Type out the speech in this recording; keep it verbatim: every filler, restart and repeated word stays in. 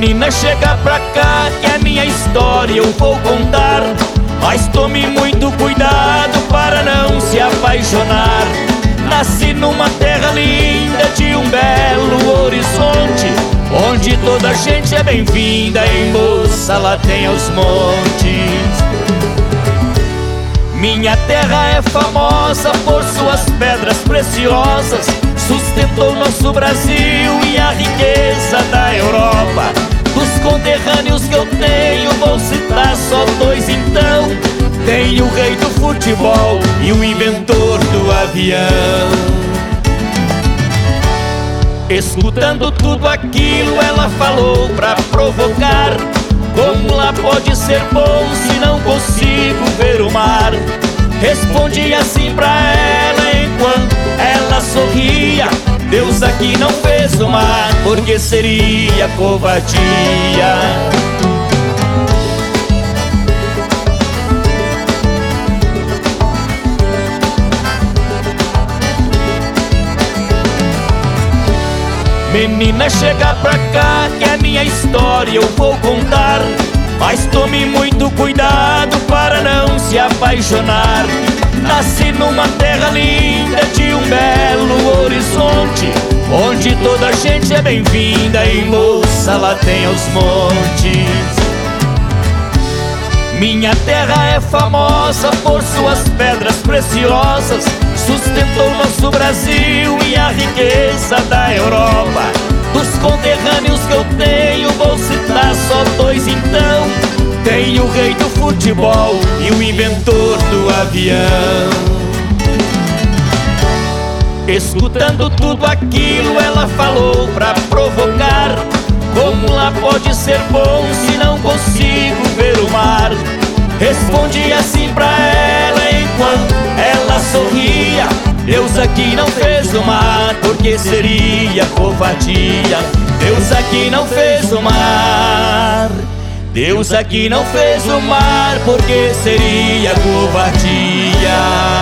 Menina, chega pra cá que a minha história eu vou contar, mas tome muito cuidado para não se apaixonar. Nasci numa terra linda de um belo horizonte, onde toda gente é bem-vinda e moça lá tem aos montes. Minha terra é famosa por suas pedras preciosas, sustentou nosso Brasil e a riqueza da Europa. Dos conterrâneos que eu tenho, vou citar só dois então. Tem o rei do futebol e o inventor do avião. Escutando tudo aquilo, ela falou pra provocar: como lá pode ser bom se não consigo ver o mar? Respondi assim pra ela enquanto ela sorria: Deus aqui não fez o mar, porque seria covardia. Menina, chega pra cá que a minha história eu vou contar, mas tome muito cuidado para não se apaixonar. Nasci numa terra linda de um belo horizonte, onde toda gente é bem-vinda e moça lá tem aos montes. Minha terra é famosa por suas pedras preciosas, sustentou nosso Brasil e a riqueza da Europa. Dos conterrâneos que eu tenho, vou citar só dois então. Tem o rei do futebol e o inventor do avião. Escutando tudo aquilo, ela falou pra provocar: como lá pode ser bom se não consigo ver o mar? Respondi assim pra ela enquanto ela sorria: Deus aqui não fez o mar, porque seria covardia. Deus aqui não fez o mar, Deus aqui não fez o mar, porque seria covardia.